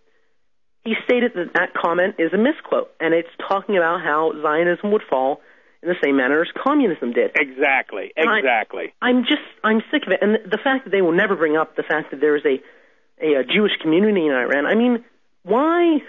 he stated that that comment is a misquote, and it's talking about how Zionism would fall in the same manner as communism did. Exactly, And exactly. I, I'm just, I'm sick of it. And the, the fact that they will never bring up the fact that there is a, a, a Jewish community in Iran. I mean, why?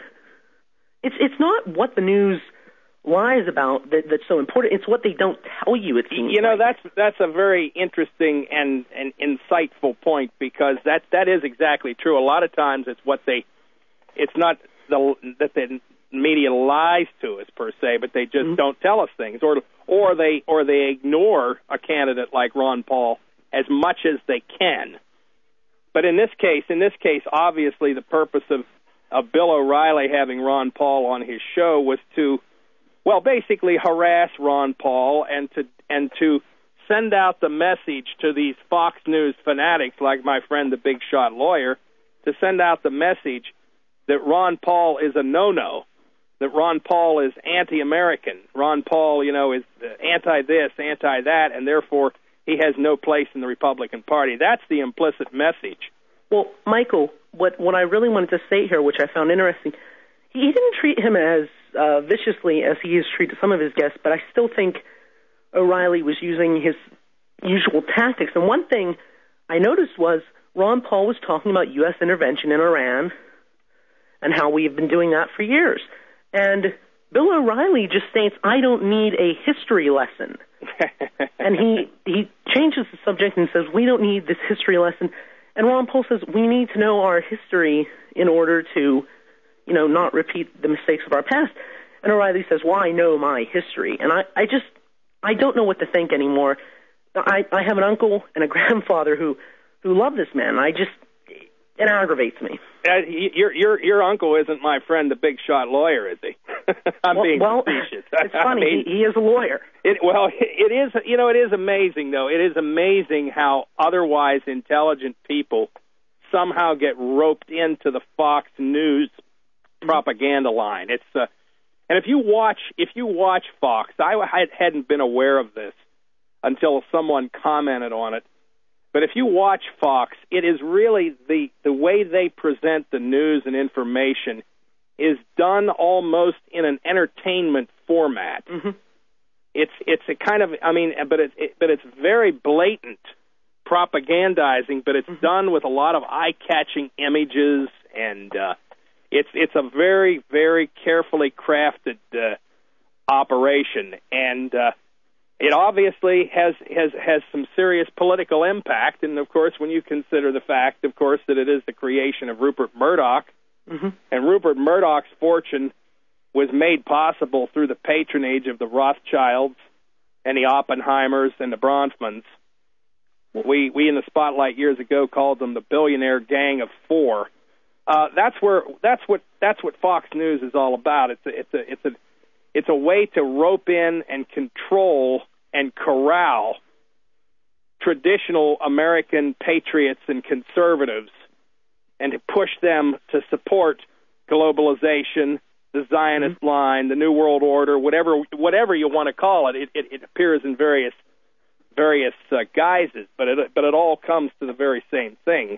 It's it's not what the news lies about that, that's so important. It's what they don't tell you, it seems You know, like. that's that's a very interesting and, and insightful point, because that that is exactly true. A lot of times it's what they, it's not the that the media lies to us per se, but they just mm-hmm. don't tell us things, or or they or they ignore a candidate like Ron Paul as much as they can. But in this case, in this case, obviously the purpose of, of Bill O'Reilly having Ron Paul on his show was to, well, basically harass Ron Paul and to and to send out the message to these Fox News fanatics like my friend the Big Shot Lawyer, to send out the message that Ron Paul is a no-no, that Ron Paul is anti-American. Ron Paul, you know, is anti-this, anti-that, and therefore he has no place in the Republican Party. That's the implicit message. Well, Michael, what what I really wanted to say here, which I found interesting, he didn't treat him as uh, viciously as he has treated some of his guests, but I still think O'Reilly was using his usual tactics. And one thing I noticed was Ron Paul was talking about U S intervention in Iran and how we have been doing that for years. And Bill O'Reilly just states, I don't need a history lesson. And he, he changes the subject and says, we don't need this history lesson. And Ron Paul says, we need to know our history in order to, you know, not repeat the mistakes of our past. And O'Reilly says, well, I know my history. And I, I just, I don't know what to think anymore. I, I have an uncle and a grandfather who, who love this man. I just, it aggravates me. Uh, your your your uncle isn't my friend, the Big Shot Lawyer, is he? I'm well, being well, facetious. It's funny. I mean, he, he is a lawyer. It, well, it is. You know, it is amazing, though. It is amazing how otherwise intelligent people somehow get roped into the Fox News propaganda line. It's uh, and if you watch if you watch Fox, I hadn't been aware of this until someone commented on it. But if you watch Fox, it is really the, the way they present the news and information is done almost in an entertainment format. Mm-hmm. It's it's a kind of I mean, but it's it, but it's very blatant propagandizing, but it's mm-hmm. done with a lot of eye-catching images, and uh, it's it's a very very carefully crafted uh, operation, and. Uh, It obviously has, has has some serious political impact, and, of course, when you consider the fact, of course, that it is the creation of Rupert Murdoch, mm-hmm. and Rupert Murdoch's fortune was made possible through the patronage of the Rothschilds and the Oppenheimers and the Bronfmans. We, we in the Spotlight years ago called them the billionaire gang of four. Uh, that's where that's what that's what Fox News is all about. It's a, it's a it's a It's a way to rope in and control and corral traditional American patriots and conservatives and to push them to support globalization, the Zionist mm-hmm. line, the New World Order, whatever whatever you want to call it. It, it, it appears in various various uh, guises, but it but it all comes to the very same thing,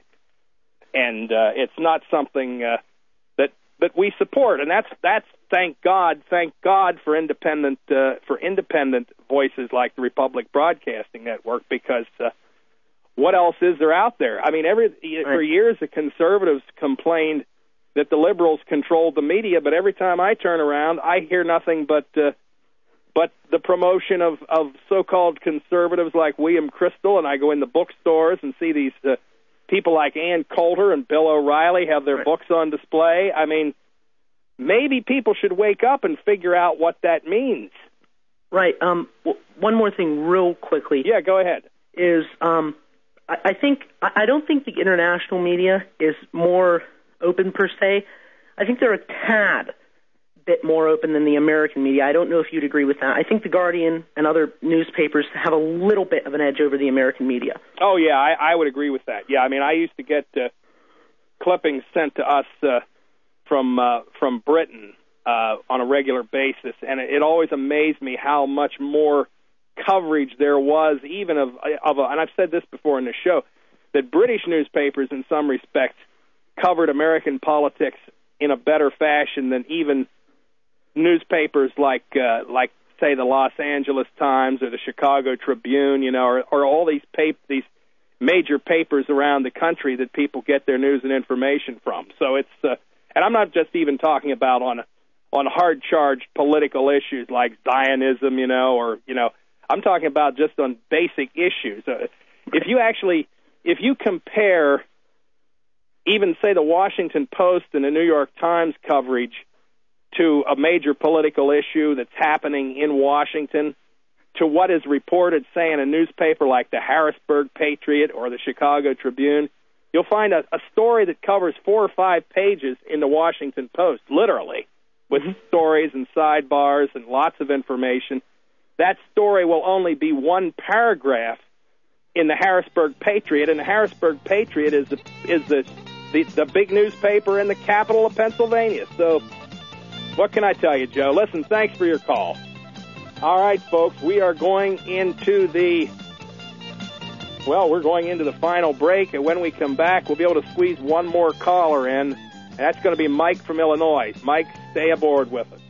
and uh, it's not something uh, that that we support, and that's that's. Thank God, thank God for independent uh, for independent voices like the Republic Broadcasting Network, because uh, what else is there out there? I mean, every right. for years the conservatives complained that the liberals controlled the media, but every time I turn around, I hear nothing but uh, but the promotion of, of so-called conservatives like William Crystal, and I go in the bookstores and see these uh, people like Ann Coulter and Bill O'Reilly have their right. books on display. I mean, maybe people should wake up and figure out what that means. Right. Um, w- one more thing real quickly. Yeah, go ahead. Is um, I, I think I don't think the international media is more open per se. I think they're a tad bit more open than the American media. I don't know if you'd agree with that. I think The Guardian and other newspapers have a little bit of an edge over the American media. Oh, yeah, I, I would agree with that. Yeah, I mean, I used to get uh, clippings sent to us uh, from uh, from Britain uh, on a regular basis, and it, it always amazed me how much more coverage there was, even of, of a, and I've said this before in the show, that British newspapers in some respects covered American politics in a better fashion than even newspapers like uh, like say, the Los Angeles Times or the Chicago Tribune, you know, or, or all these pap- these major papers around the country that people get their news and information from. So it's, uh, and I'm not just even talking about on on hard-charged political issues like Zionism, you know, or, you know, I'm talking about just on basic issues. Uh, if you actually, if you compare even, say, the Washington Post and the New York Times coverage to a major political issue that's happening in Washington to what is reported, say, in a newspaper like the Harrisburg Patriot or the Chicago Tribune, you'll find a, a story that covers four or five pages in the Washington Post, literally, with mm-hmm. stories and sidebars and lots of information. That story will only be one paragraph in the Harrisburg Patriot, and the Harrisburg Patriot is the, is the, the, the big newspaper in the capital of Pennsylvania. So what can I tell you, Joe? Listen, thanks for your call. All right, folks, we are going into the, well, we're going into the final break, and when we come back, we'll be able to squeeze one more caller in, and that's going to be Mike from Illinois. Mike, stay aboard with us.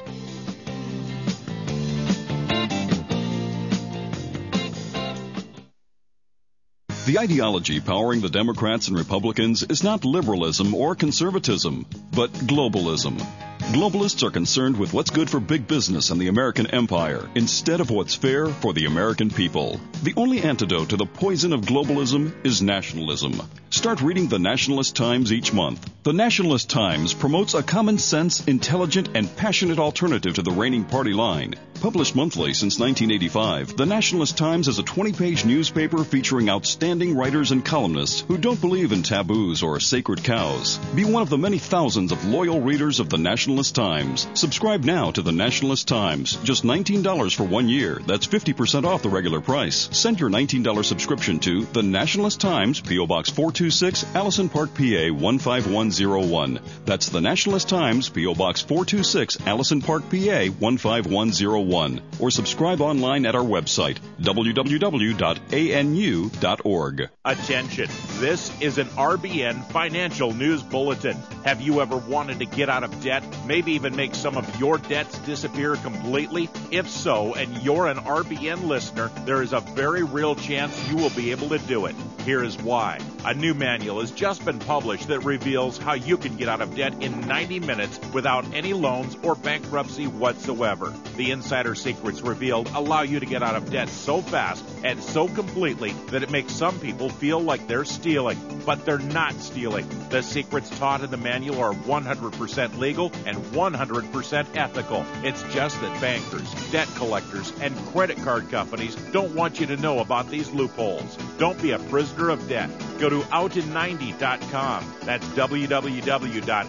The ideology powering the Democrats and Republicans is not liberalism or conservatism, but globalism. Globalists are concerned with what's good for big business and the American empire instead of what's fair for the American people. The only antidote to the poison of globalism is nationalism. Start reading the Nationalist Times each month. The Nationalist Times promotes a common sense, intelligent, and passionate alternative to the reigning party line. Published monthly since nineteen eighty-five, the Nationalist Times is a twenty-page newspaper featuring outstanding writers and columnists who don't believe in taboos or sacred cows. Be one of the many thousands of loyal readers of the Nationalist Times. Subscribe now to the Nationalist Times. Just nineteen dollars for one year. That's fifty percent off the regular price. Send your nineteen dollars subscription to the Nationalist Times, P O. Box four two six, Allison Park, P A one five one zero one. That's the Nationalist Times, P O. Box four two six, Allison Park, P A one five one zero one. Or subscribe online at our website, w w w dot a n u dot org. Attention, this is an R B N financial news bulletin. Have you ever wanted to get out of debt, maybe even make some of your debts disappear completely? If so, and you're an R B N listener, there is a very real chance you will be able to do it. Here is why. A new manual has just been published that reveals how you can get out of debt in ninety minutes without any loans or bankruptcy whatsoever. The insider secrets revealed allow you to get out of debt so fast and so completely that it makes some people feel like they're stealing, but they're not stealing. The secrets taught in the manual are one hundred percent legal and one hundred percent ethical. It's just that bankers, debt collectors, and credit card companies don't want you to know about these loopholes. Don't be a prisoner of debt. Go to out in ninety dot com. That's w w w dot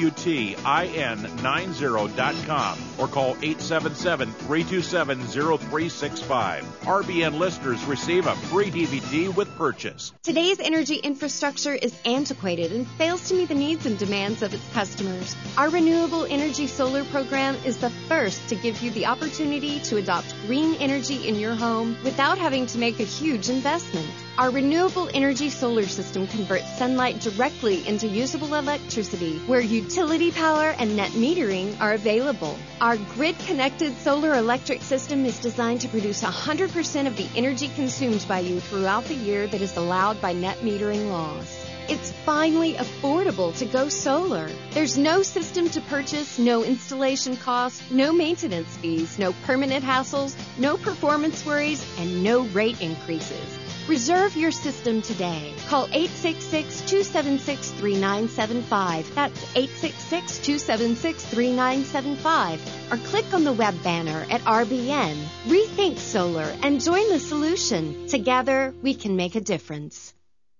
outin ninety dot com or call eight seven seven, three two seven, zero three six five. R B N listeners receive a free D V D with purchase. Today's energy infrastructure is antiquated and fails to meet the needs and demands of its customers. Our Renewable Energy Solar program is the first to give you the opportunity to adopt green energy in your home without having to make a huge investment. Our renewable energy solar system converts sunlight directly into usable electricity where utility power and net metering are available. Our grid-connected solar electric system is designed to produce one hundred percent of the energy consumed by you throughout the year that is allowed by net metering laws. It's finally affordable to go solar. There's no system to purchase, no installation costs, no maintenance fees, no permanent hassles, no performance worries, and no rate increases. Reserve your system today. Call eight six six, two seven six, three nine seven five. That's eight six six, two seven six, three nine seven five. Or click on the web banner at R B N. Rethink solar and join the solution. Together, we can make a difference.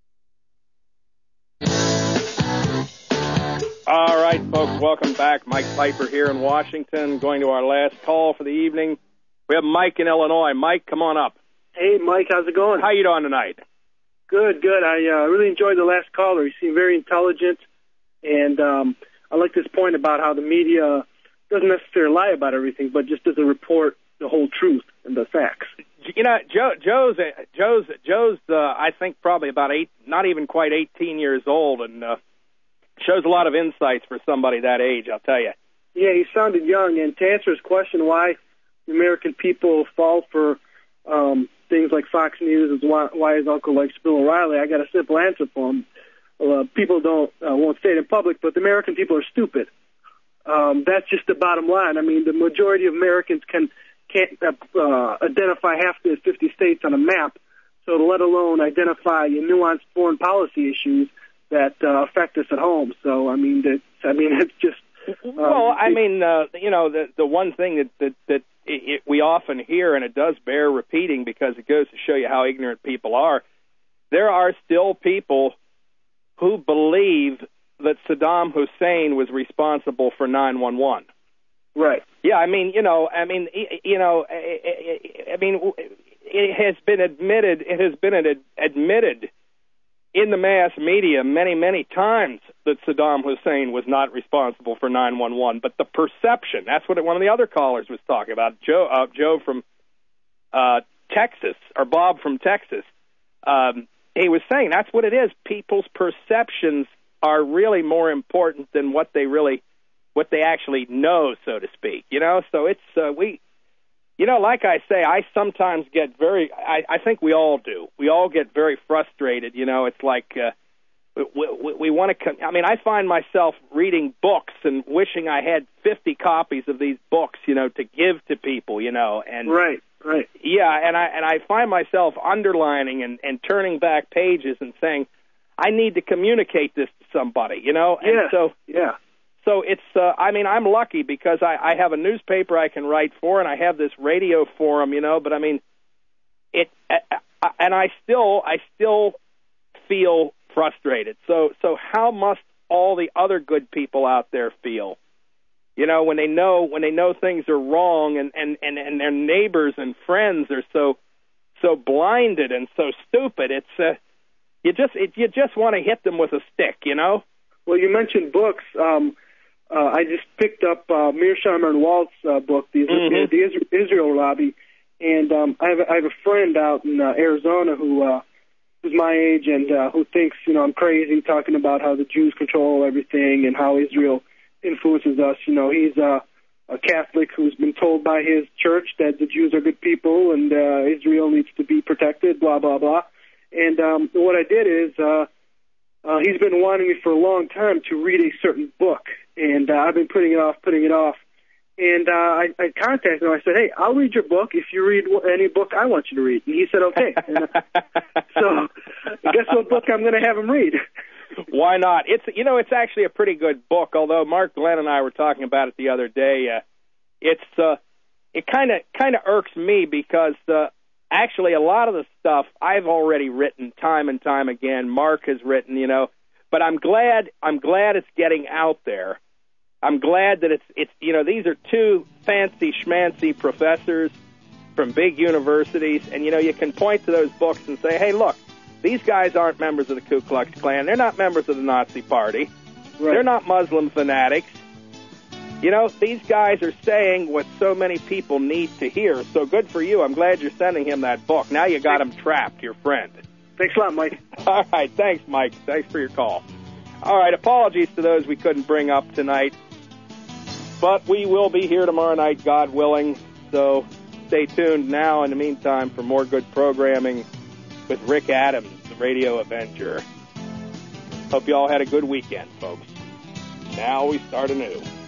All right, folks, welcome back. Mike Piper here in Washington, going to our last call for the evening. We have Mike in Illinois. Mike, come on up. Hey, Mike, how's it going? How you doing tonight? Good, good. I uh, really enjoyed the last caller. He seemed very intelligent, and um, I like this point about how the media doesn't necessarily lie about everything, but just doesn't report the whole truth and the facts. You know, Joe, Joe's, Joe's, Joe's, uh, I think probably about eight, not even quite eighteen years old, and uh, shows a lot of insights for somebody that age, I'll tell you. Yeah, he sounded young, and to answer his question why the American people fall for um, things like Fox News, is why, why his uncle likes Bill O'Reilly, I got a simple answer for him. Uh, people don't uh, won't say it in public, but the American people are stupid. Um, that's just the bottom line. I mean, the majority of Americans can can't uh, identify half the fifty states on a map, so let alone identify nuanced foreign policy issues that uh, affect us at home. So, I mean, that I mean, it's just. Uh, well, I mean, uh, you know, the the one thing that that, that it, it, we often hear, and it does bear repeating because it goes to show you how ignorant people are. There are still people who believe that Saddam Hussein was responsible for nine one one. Right. Yeah, I mean, you know, I mean, you know, I mean, it has been admitted, it has been admitted in the mass media many, many times that Saddam Hussein was not responsible for nine one one. But the perception, that's what one of the other callers was talking about, Joe, uh, Joe from uh, Texas, or Bob from Texas. Um, he was saying that's what it is. People's perceptions are really more important than what they really, what they actually know, so to speak. You know, so it's uh, we, you know, like I say, I sometimes get very. I, I think we all do. We all get very frustrated. You know, it's like uh, we, we, we want to. Con- I mean, I find myself reading books and wishing I had fifty copies of these books, you know, to give to people. You know, and right, right, yeah, and I and I find myself underlining and, and turning back pages and saying, I need to communicate this to somebody, you know? And yeah, so, yeah. So it's, uh, I mean, I'm lucky because I, I have a newspaper I can write for, and I have this radio forum, you know, but I mean, it, uh, and I still, I still feel frustrated. So, so how must all the other good people out there feel? You know, when they know, when they know things are wrong, and, and, and, and their neighbors and friends are so, so blinded and so stupid, it's, uh, You just it, you just want to hit them with a stick, you know. Well, you mentioned books. Um, uh, I just picked up uh, Mearsheimer and Walt's uh, book, the, mm-hmm. the Israel Lobby, and um, I have a, I have a friend out in uh, Arizona who uh, who's my age and uh, who thinks you know I'm crazy talking about how the Jews control everything and how Israel influences us. You know, he's uh, a Catholic who's been told by his church that the Jews are good people and uh, Israel needs to be protected. Blah blah blah. And um, what I did is uh, uh, he's been wanting me for a long time to read a certain book, and uh, I've been putting it off, putting it off. And uh, I, I contacted him. I said, hey, I'll read your book if you read any book I want you to read. And he said, okay. And, uh, so guess what book I'm going to have him read? Why not? It's you know, it's actually a pretty good book, although Mark Glenn and I were talking about it the other day. Uh, it's uh, it kind of kind of irks me because uh, actually, a lot of the stuff I've already written time and time again. Mark has written, you know, but I'm glad I'm glad it's getting out there. I'm glad that it's it's you know these are two fancy schmancy professors from big universities, and you know you can point to those books and say, hey, look, these guys aren't members of the Ku Klux Klan. They're not members of the Nazi Party. Right. They're not Muslim fanatics. You know, these guys are saying what so many people need to hear. So good for you. I'm glad you're sending him that book. Now you got him trapped, your friend. Thanks a lot, Mike. All right. Thanks, Mike. Thanks for your call. All right. Apologies to those we couldn't bring up tonight. But we will be here tomorrow night, God willing. So stay tuned now in the meantime for more good programming with Rick Adams, the Radio Avenger. Hope you all had a good weekend, folks. Now we start anew.